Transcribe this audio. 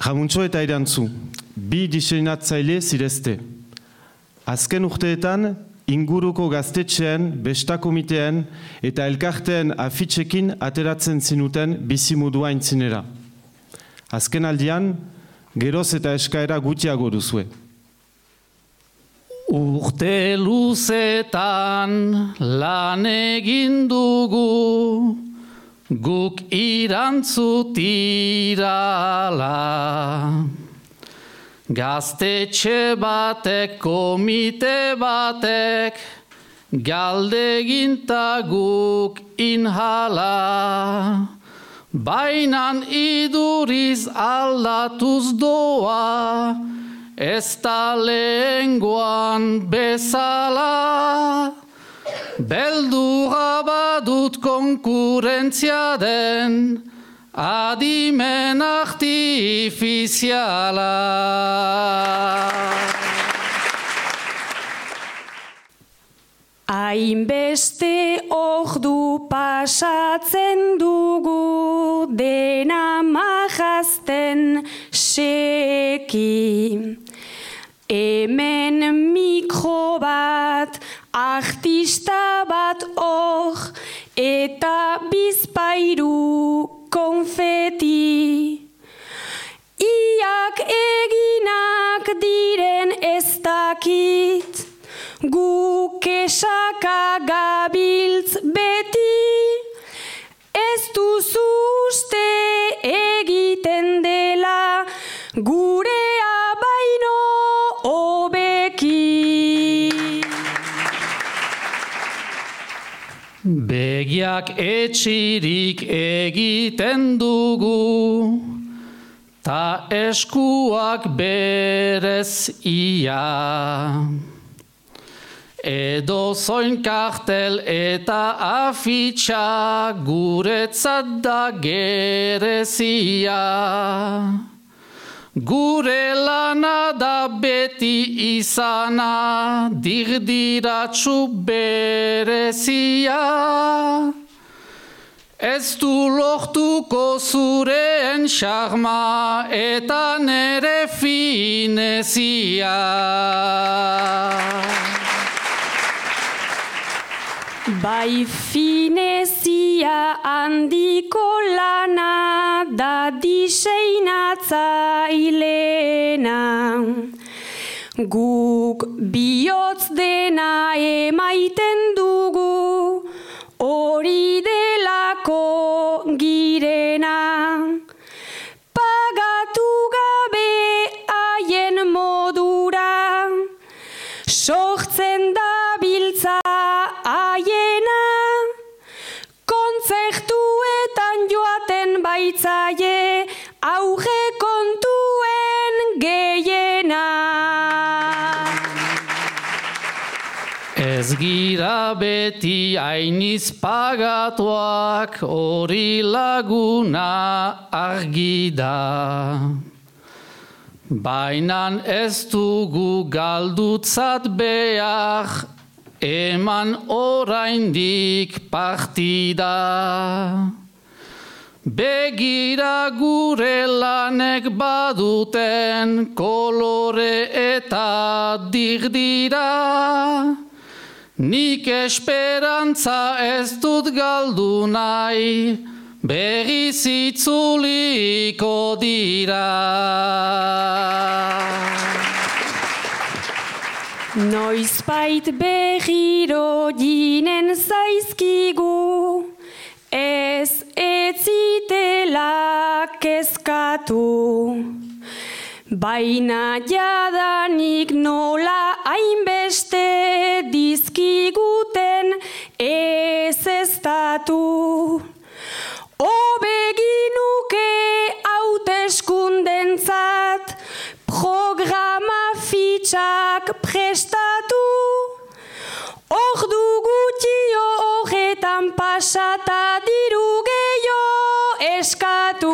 Jamuntxo eta Irantzu, bi diseinatzaile zirezte. Azken urteetan, inguruko gaztetxean, bestakomitean eta elkarteen afitxekin ateratzen zinuten bizimodua aintzinera. Azken aldian, geroz eta eskaera gutxiago duzue. Urte luzetan lan egin dugu, guk irantzutirala. Gaztetxe batek, komite batek, galdeginta guk inhala. Bainan iduriz aldatuz doa, ez da lehengoan bezala. Beldurra badut konkurentzia den, adimen artifiziala. Hainbeste ordu pasatzen dugu dena majazten seki. Hemen mikro bat, artista bat hor, eta bizpairu konfeti. Iak eginak diren ez dakit, gu kesaka gabiltz beti. Ez duzu uste egiten dela gurea baino hobeki. Begiak etxirik egiten dugu, ta eskuak berez ia. Edo zoin kartel eta afitxa guretzat da gerezia. Gure lana da beti izana, dirdiratxu berezia. Ez du lortuko zureen xarma eta nere finezia. Bai finezia handiko lana da diseinatzailena. Guk bihotz dena emaiten dugu, hori delako girena. Pagatu gabe haien modura, sortzen da biltza haiena. Kontzertuetan joaten baitzaie, auge kontuen gehiena. Ez gira beti hainiz pagatuak, hori laguna argi da. Bainan ez dugu galdutzat behar, eman oraindik partida. Begira gure lanek baduten kolore eta dirdira. Nik esperantza ez dut galdu nahi, berriz itzuliko dira. Noizbait berriro jinen zaizkigu, ez etzitela kezkatu. Baina jadanik nola hainbeste dizkiguten ez estatu. Obeginuke hauteskundentzat programa fitxak prestatu. Ordu gutxio horretan pasata diru gehiago eskatu.